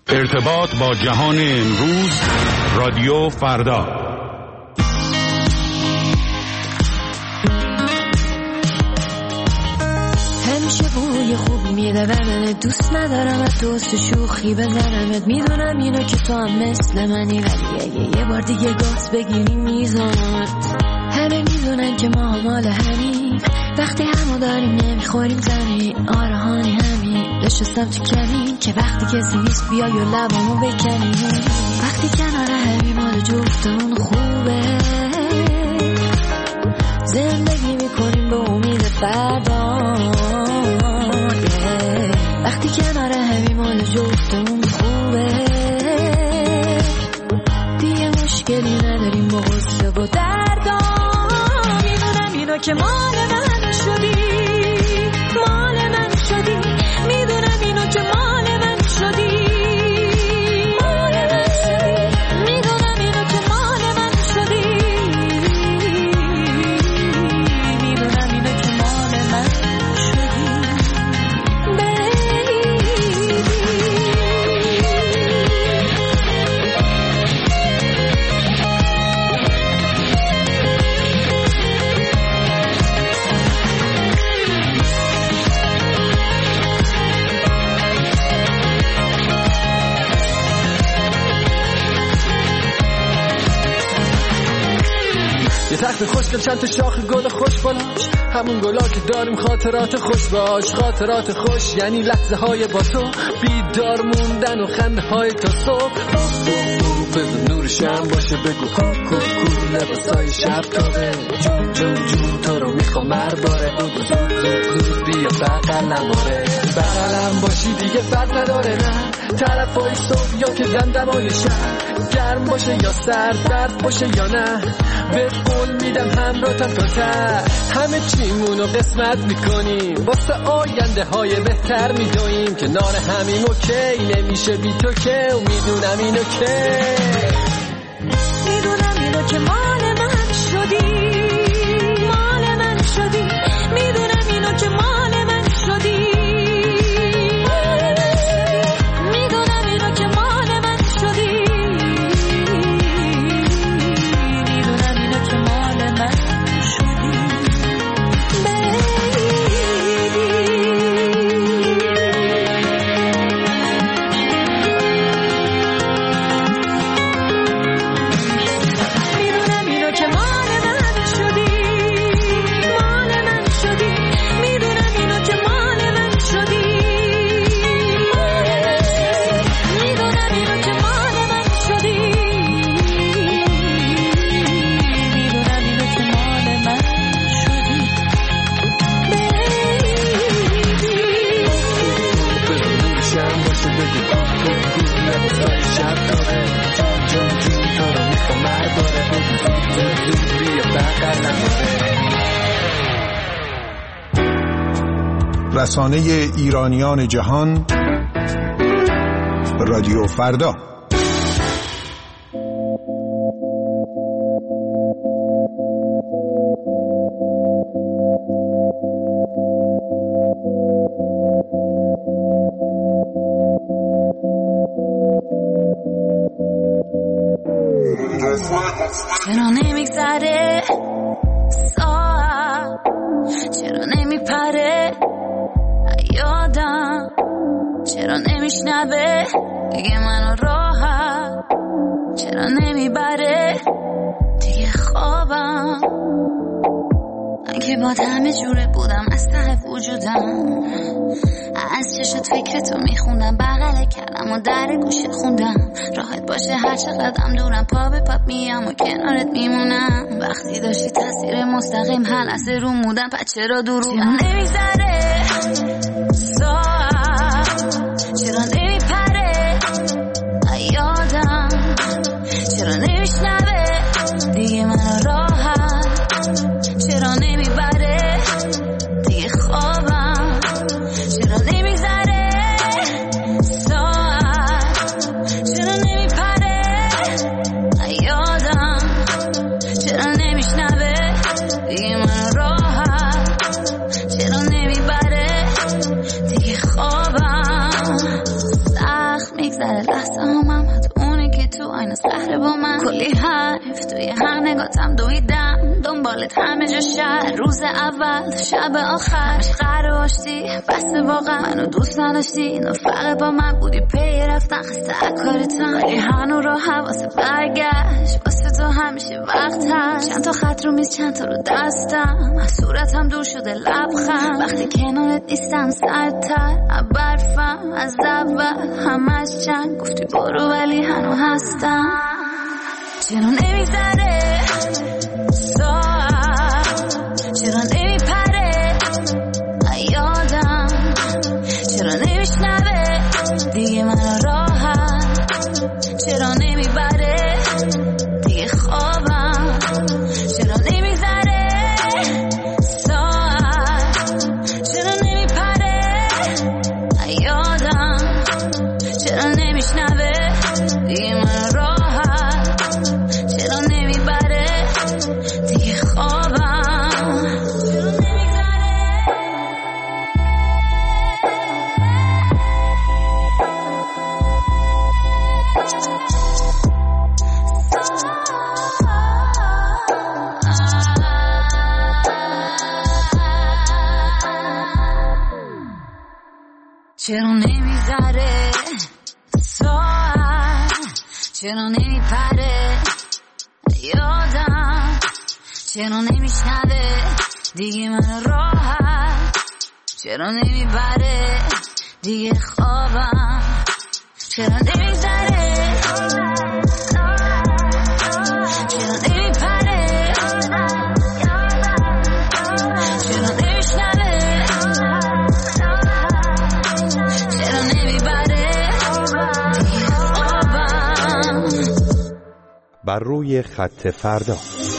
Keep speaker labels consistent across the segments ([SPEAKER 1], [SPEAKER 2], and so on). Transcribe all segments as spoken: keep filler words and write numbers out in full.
[SPEAKER 1] ارتباط با جهان امروز، رادیو فردا.
[SPEAKER 2] همیشه بوی خوب میده بدنه، دوست ندارم از دوست شوخی بزنمت. میدونم اینو که تو هم مثل منی، ولی اگه یه بار دیگه گاز بگیری میزنمت. همه میدونن که ما مال همین، وقتی همو داریم نمیخوریم زمین. آرهانی همین نشستم تو کمین، که وقتی کسی نیست بیای و لبامو بکنی. وقتی کنار همین مال جفتمون خوبه، زندگی میکنیم به امید فردا. وقتی کنار همین مال جفتمون خوبه، دیگه مشکلی نداریم با غصه و دردا. میدونم اینو که مال من شدی، مال من شدی. میدونم اینو که مال من شدی، مال من شدی. میدونم اینو که مال من شدی، میدونم اینو که مال من شدی.
[SPEAKER 3] یه تخت خوشگل چند تا شاخ گل خوش بالاش، همون گلا که داریم خاطرات خوش باش. خاطرات خوش یعنی لحظه های با تو، بیدار موندن و خنده های تا صبح. بزن نور شم باشه بگو کو کو کو، لباسای شب تابه. جون جون جون تو رو میخوام مرباره، بگو زود زود زود بیا بغلم باره. بغلم باشی دیگه فرق نداره نه، طرفای صبح یا که دمدمای شهر. گرم باشه یا سرد، برف باشه یا نه، به قول میدم همراهتم تا ته. همه چیمونو قسمت میکنیم، واسه آینده های بهتر میدویم. کنار همیم اوکی نمیشه بی تو که، و میدونم اینو که
[SPEAKER 2] میدونم اینو که مال من شدی، مال من شدی. میدونم اینو که مال من شدی، میدونم اینو که مال من شدی، میدونم اینو که مال من شدی.
[SPEAKER 4] رسانه ایرانیان جهان، رادیو فردا.
[SPEAKER 2] چرا نمیگذره ساعت، چرا نمیپره یادم، چرا نمیشنوه دیگه منو راحت، چرا نمیبره دیگه خوابم. من که با همه جوره بودم از ته وجودم، از چشت فکرتو میخوندم، بغل کردم و در گوشت خوندم. راحت باشه هر چقدرم دورم، پا به پا میام و کنارت میمونم. وقتی داشتی تاثیر مستقیم هر لحظه رو مودم، پس چرا دروغم نمیگذره ساعت، چرا نمیپره یادم، چرا نمیشنوه دیگه منو راحت، چرا نمیبره دیگه خوابم، چرا نمیگذره ساعت، چرا نمیپره یادم، چرا نمیشنوه دیگه منو راحت، چرا نمیبره اکثر لحظه همم حتی اونی که تو آینه سهره با من. کلی حرف توی هر نگاتم دویدم دنبالت همه جا شهر. روز اول شب آخر قرار آشتی بسته واقعا منو دوست نداشتی. اینو فقط با من بودی پی رفتن خسته اکارتم ولی هنو را حواسه برگشت. واسه تو همیشه وقت هست. چند تا خط رو میز چند تا رو دستم از صورتم دور شده لبخند. وقتی کنارت نیستم سردتر برفم از اول همش چند گفتی برو ولی هنو هستم. چرا نمیگذره ساعت چرا نمیپره یادم چرا نمیشنوه دیگه من راحت چرا نمیبره دیگه خوابم چرا نمیگذره ساعت چرا نمیپره یادم چرا نمیشنوه دیگه من راحت چرا نمیبره دیگه خوابم چرا نمیگذره. چرا نمیگذره ساعت چرا نمیپره یادم چرا نمیشنوه دیگه من راحت چرا نمیبره دیگه خوابم چرا نمیگذره چرا نمیپره چرا نمیشنوه چرا نمیبره دیگه خوابم.
[SPEAKER 5] بر روی خط فردا.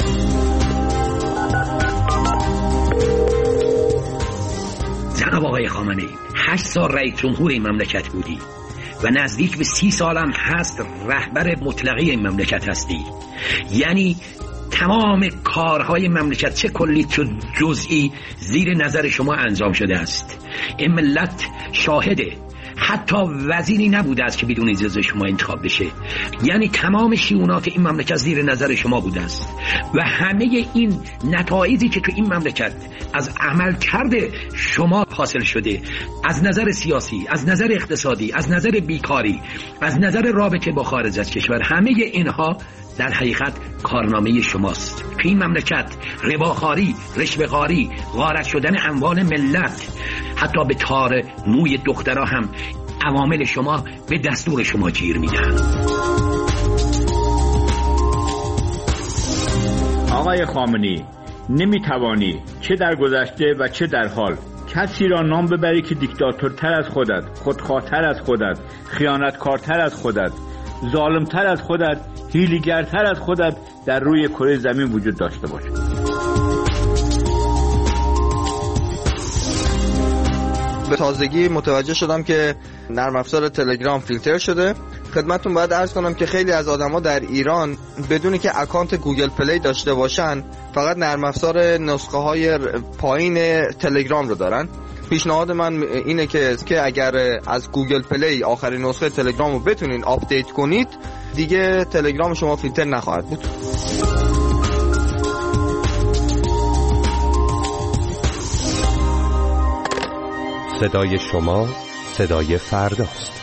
[SPEAKER 6] جناب آقای خامنه‌ای، هشت سال رئیس جمهور این مملکت بودی و نزدیک به سی سالم هست رهبر مطلقه این مملکت هستی. یعنی تمام کارهای مملکت چه کلی چه جزئی زیر نظر شما انجام شده است. این ملت شاهده. حتی وزیری نبوده است که بدون اجازه شما انتخاب بشه. یعنی تمام شئونات این مملکت زیر نظر شما بوده است و همه این نتایجی که تو این مملکت از عمل کرده شما حاصل شده، از نظر سیاسی، از نظر اقتصادی، از نظر بیکاری، از نظر رابطه با خارج از کشور، همه اینها در حقیقت کارنامه شماست. تو این مملکت رباخواری، رشوه‌خواری، غارت شدن اموال ملت، حتی به تار موی دخترها هم عوامل شما به دستور شما گیر میدن.
[SPEAKER 7] آقای خامنه‌ای، نمیتوانی چه در گذشته و چه در حال کسی را نام ببری که دیکتاتورتر از خودت، خودخواه‌تر از خودت، خیانتکارتر از خودت، ظالمتر از خودت، هیله‌گرتر از خودت در روی کره زمین وجود داشته باشه.
[SPEAKER 8] به تازگی متوجه شدم که نرم افزار تلگرام فیلتر شده. خدمتتون باید عرض کنم که خیلی از آدما در ایران بدونی که اکانت گوگل پلی داشته باشن فقط نرم افزار نسخه های پایین تلگرام رو دارن. پیشنهاد من اینه که که اگر از گوگل پلی آخرین نسخه تلگرام رو بتونین آپدیت کنید دیگه تلگرام شما فیلتر نخواهد بود.
[SPEAKER 5] صدای شما صدای فرداست.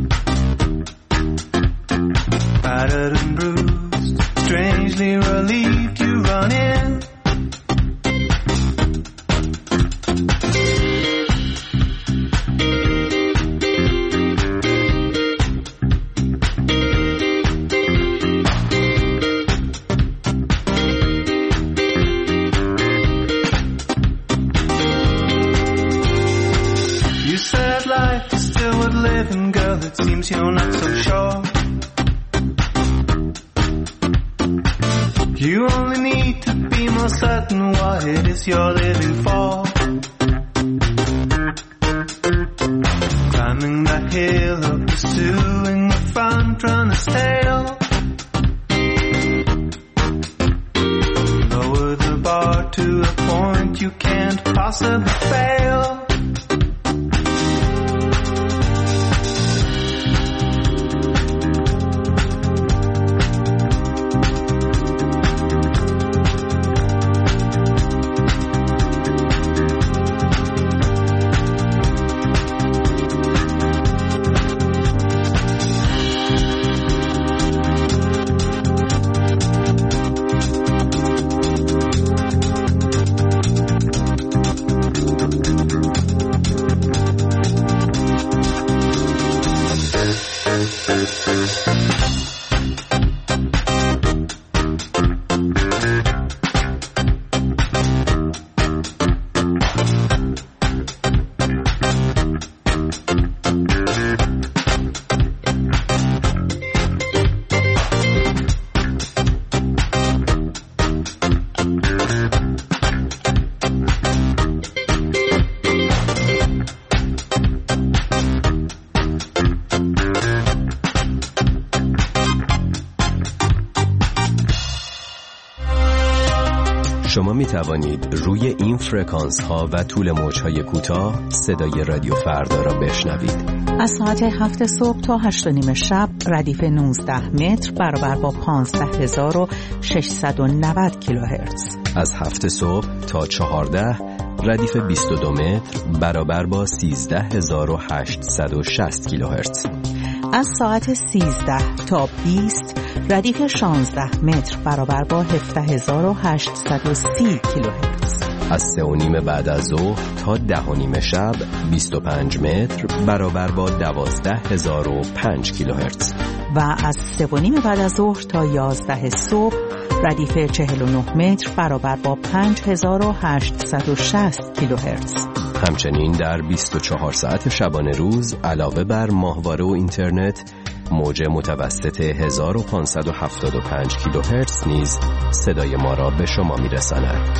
[SPEAKER 9] Battered and bruised, strangely relieved. believed you running. You said life is still worth living, girl, it seems you're not so sure. You only need to be more certain what it is you're living for. Climbing that hill or pursuing the front runner's tail. Lower the bar to a point you can't possibly fail.
[SPEAKER 10] شما می توانید روی این فرکانس ها و طول موج های کوتاه صدای رادیو فردا را بشنوید.
[SPEAKER 11] از ساعت هفت صبح تا هشت و نیم شب ردیف نوزده متر برابر با پانزده هزار و ششصد و نود کیلوهرتز.
[SPEAKER 10] از هفت صبح تا چهارده ردیف بیست و دو متر برابر با سیزده هزار و هشتصد و شصت کیلوهرتز.
[SPEAKER 11] از ساعت سیزده تا بیست ردیف شانزده متر برابر با هفده هزار و هشتصد و سی کیلوهرتز.
[SPEAKER 10] از سه و نیم بعد از ظهر تا ده و نیم شب بیست و پنج متر برابر با دوازده هزار و پنج کیلوهرتز.
[SPEAKER 11] و از سه و نیم بعد از ظهر تا یازده صبح ردیف چهل و نه متر برابر با پنج هزار و هشتصد و شصت کیلوهرتز.
[SPEAKER 10] همچنین در بیست و چهار ساعت شبانه روز علاوه بر ماهواره و اینترنت موج متوسط هزار و پانصد و هفتاد و پنج کیلوهرتز نیز صدای ما را به شما میرساند.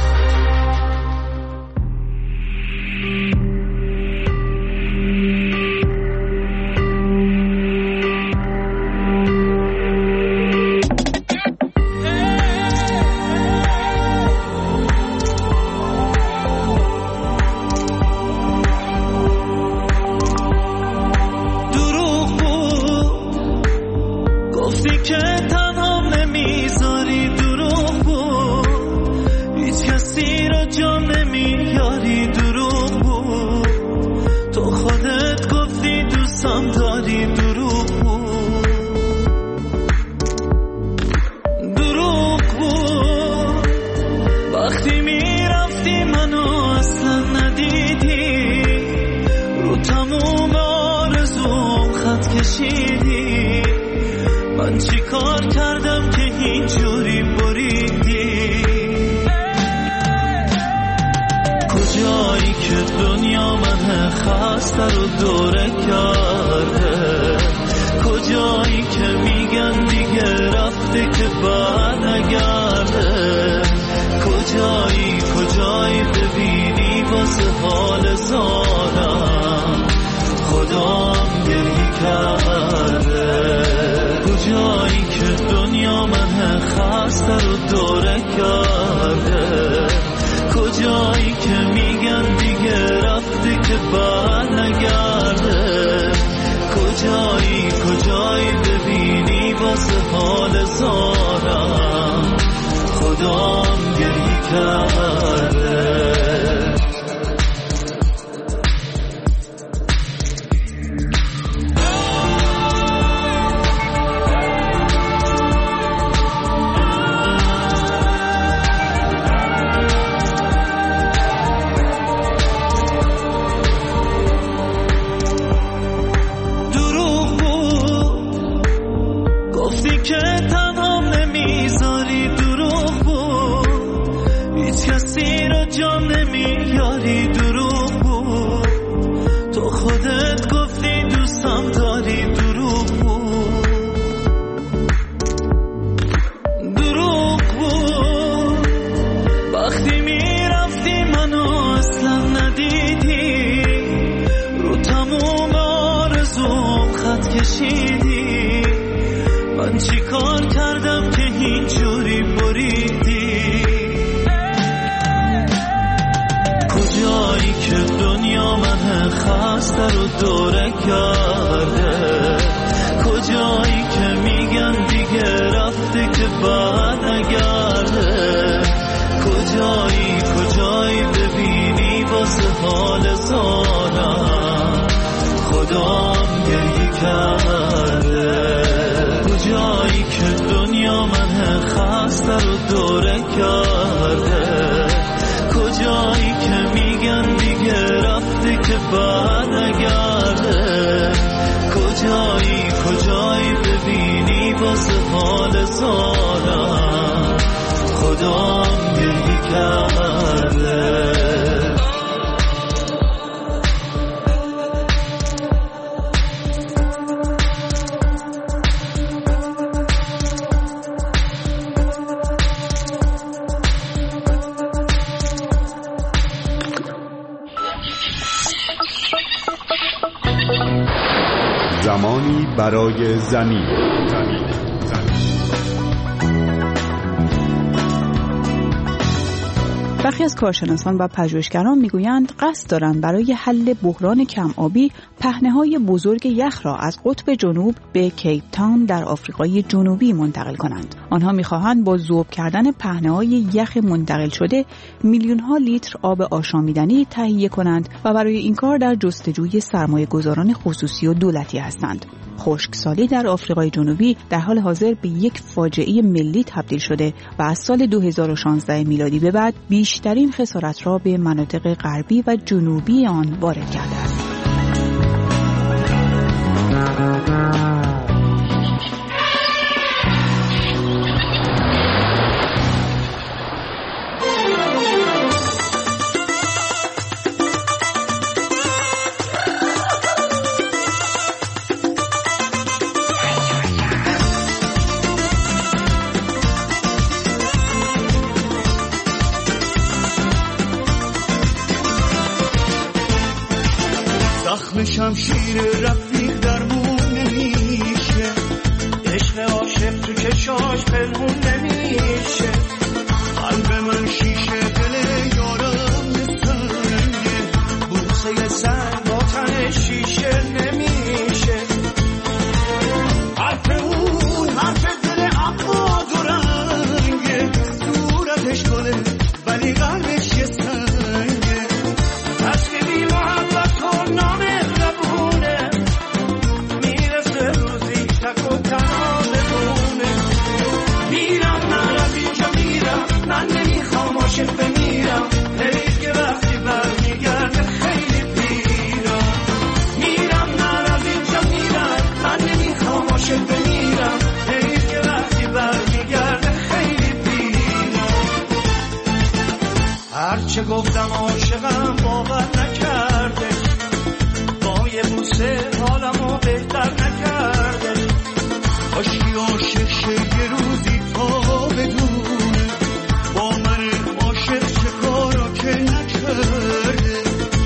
[SPEAKER 9] من چی کار کردم که اینجوری بریدی؟ کجایی که دنیا من خسته رو دوره کرده؟ کجایی که میگن دیگه رفته که بعد نگرده؟ کجایی کجایی ببینی واسه حال زارم خدام گریه کرده؟ کجایی که دنیا من خسته رو دوره کرده؟ کجایی که میگن دیگه رفته که بعد نگرده؟ کجایی کجایی ببینی واسه حال زارم خدام گریه کرده؟ داری دروغ بود، تو خودت گفتی دوستم داری دروغ بود، دروغ بود. وقتی میرفتی منو اصلا ندیدی، رو تموم آرزوم خط کشیدی. من چی کار کردم که اینجوری بریدی؟ کجایی که دنیا من خسته رو دوره کرده، کجایی که میگن دیگه رفته که بعد نگرده، کجایی کجایی ببینی واسه حال زارم خدام گریه کرده، کجایی که دنیا من خسته رو دوره کرده، کجایی که میگن دیگه رفته که بعد نگرده، کجایی کجایی ببینی واسه حال زارم خدام گریه کرده.
[SPEAKER 1] زمانی برای زمین.
[SPEAKER 11] برخی از کارشناسان و پژوهشگران میگویند قصد دارند برای حل بحران کم آبی پهنه‌های بزرگ یخ را از قطب جنوب به کیپ تاون در آفریقای جنوبی منتقل کنند. آنها می‌خواهند با ذوب کردن پهنه‌های یخ منتقل شده میلیون‌ها لیتر آب آشامیدنی تهیه کنند و برای این کار در جستجوی سرمایه‌گذاران خصوصی و دولتی هستند. خشکسالی در آفریقای جنوبی در حال حاضر به یک فاجعه ملی تبدیل شده و از سال دو هزار و شانزده میلادی به بعد بیشترین خسارت را به مناطق غربی و جنوبی آن وارد کرده است.
[SPEAKER 9] شمشیر رفیق درمون نمیشه، عشق عاشق تو چشاش پنهون نمیشه، قلب من شیشه دل یارم سنگه، بوسه سنگ با تن شیشه نمیشه، حرف اون حرف دل عباد و رنگه، صورتش گله ولی قلبش یه سنگه، تصویبی محبت کن نامه بمیرم، حیف که وقتی برمیگرده خیلی پیرم، میرم من از اینجا میرم، من نمیخوام عاشق بمیرم، حیف که وقتی برمیگرده خیلی پیرم. هرچه گفتم عاشقم باور نکرده، با یه بوسه حالمو بهتر نکرده، کاشکی عاشق شه یه روزی تا بدونه با من عاشق چه کارو که نکرده،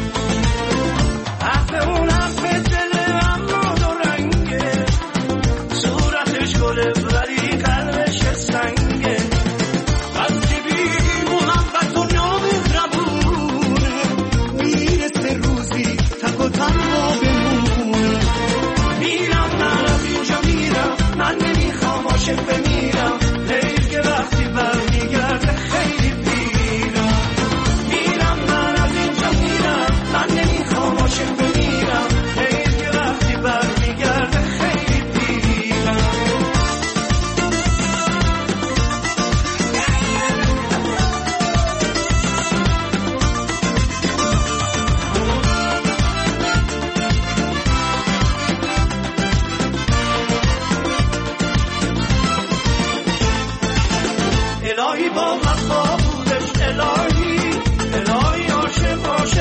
[SPEAKER 9] حرف اون حرف دل اما دو رنگه، صورتش گله ولی قلبش سنگه، وقتی بی محبت و نامهربونه، میرسه روزی تک و تنها بمونه، میرم من از اینجا میرم، من نمیخوام عاشق بمیرم، حیف که وقتی برمیگرده خیلی پیرم، میرم من از اینجا میرم، من نمیخوام عاشق بمیرم، حیف که وقتی برمیگرده خیلی پیرم. الهی با وفا بودش، الهی الهی عاشق عاشق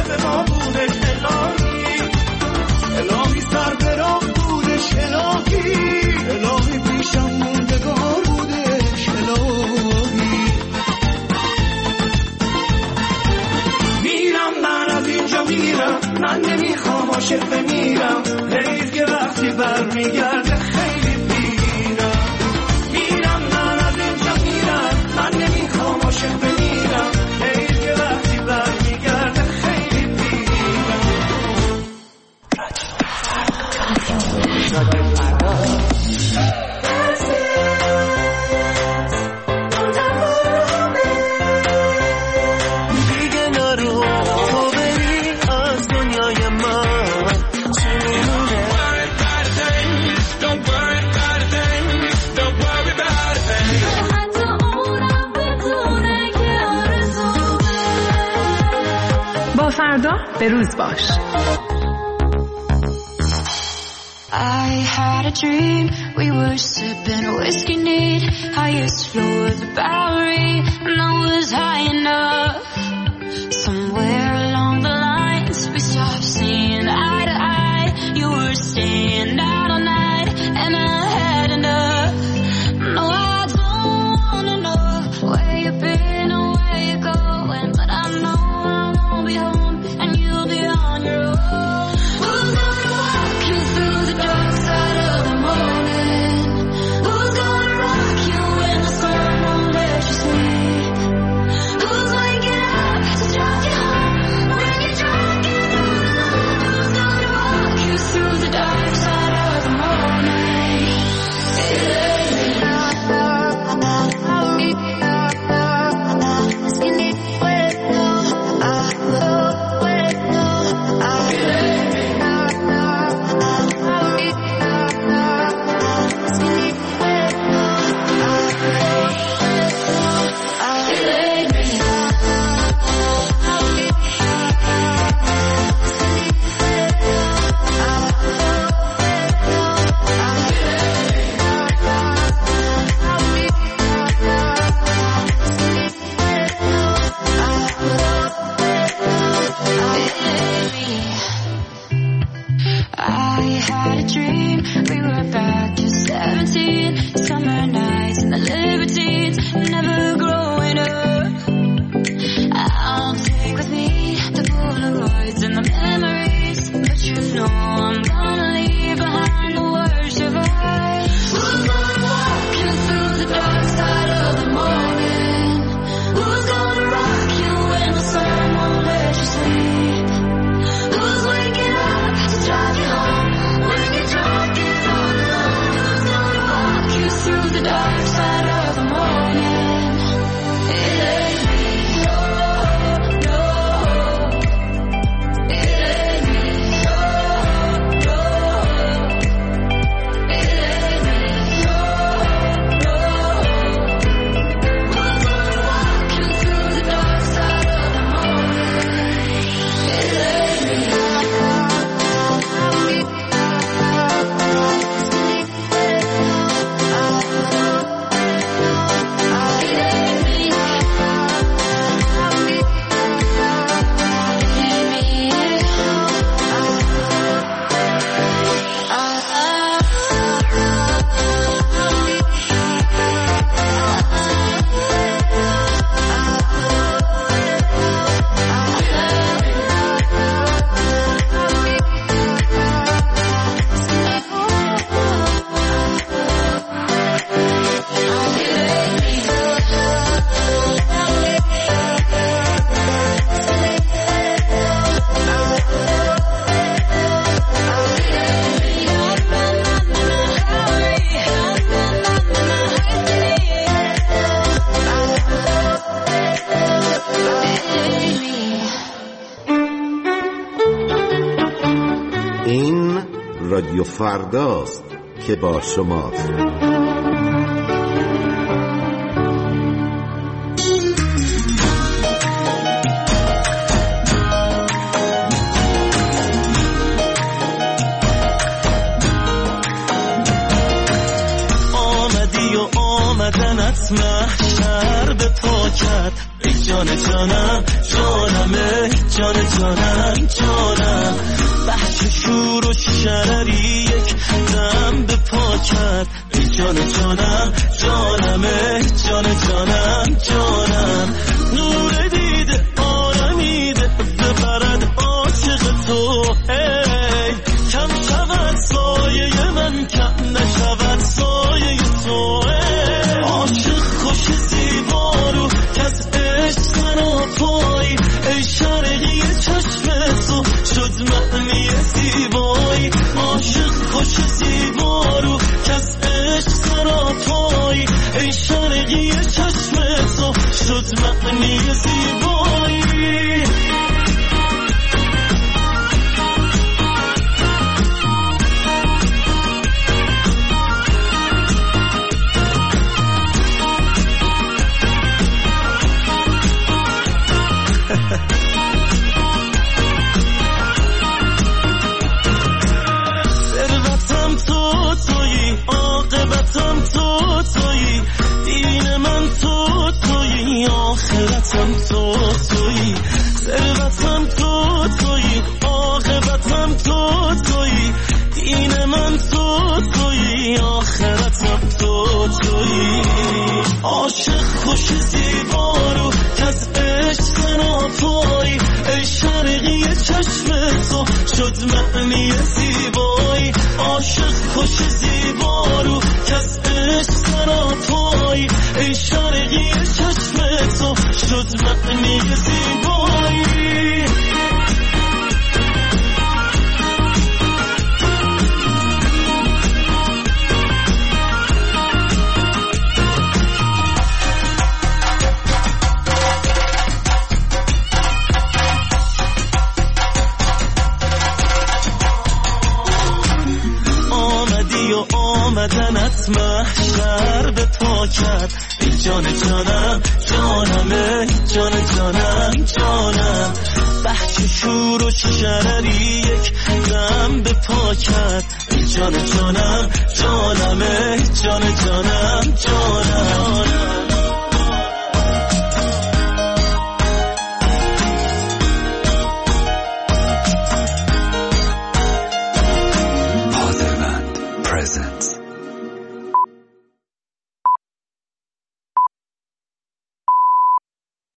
[SPEAKER 9] عاشق بمیرم حیف که وقتی برمیگرده خیلی پیرم میرم من از اینجا میرم من نمیخوام عاشق بمیرم حیف که وقتی برمیگرده خیلی پیرم دیگه نرو تو بری از دنیای من
[SPEAKER 12] با فردا به روز باش.
[SPEAKER 2] I had a dream, we were sipping a whiskey neat, highest floor of the Bowery, and I was high enough. Somewhere along the lines, we stopped seeing eye to eye. You were staying out all night, and I had enough. No, I don't wanna know where you've been or where you're going, but I know I won't be home, and you'll be on your own. Who's gonna walk you through the dark side of the morning? Who's gonna rock you when the sun won't let you sleep? Who's waking up to drive you home when you're drunk and all alone? Who's gonna walk you through the dark side of the morning? I had a dream, we were back to seventeen, summer nights and the libertines, never growing up. I'll take with me the Polaroids and the memories, but you know I'm gonna leave behind the worst of us. Who's gonna walk you through the dark side of the morning? Who's gonna rock you when the sun won't let you sleep? Who's waking up to drive you home when you're drunk and all alone? Who's gonna walk you through the dark side of the morning? It ain't me, no, no. It ain't me, no, no. It ain't me, no, no. Who's gonna walk you through the dark side of the morning? It ain't me.
[SPEAKER 13] این رادیو فرداست که با شماست.
[SPEAKER 9] آمدی و آمدنت محشر به پاکت ای جان جانم جانم ای جان جانم جانم بحث شور و شرری یک دم به پاکت ای جان جانم جانم ای جان جانم جانم نور دیده آرمیده ببرد عاشق تو زیبایی عاشق خوش زیبارو کس عشق سراپایی ای شرقی چشم تو شد معنی زیبایی ثروتم تو تویی عاقبتم تو تویی دین من تو تویی آخرتم تو تویی ثروتم تو تویی عاقبتم تو تویی دین من تو تویی آخرتم تو تویی عاشق خوش زیبارو کس عشق سراپایی ای شرقی چشم تو شد معنی زیبایی عاشق خوش زیبارو کس عشق سراپایی ای شرقی چشم تو شد معنی زیبایی و آمدنت محشر به پا کرد ای جان جانم جانمه جان جانم جانم بحث شور و شرری یک دم به پا کرد ای جان جانم جانمه جان جانم جانم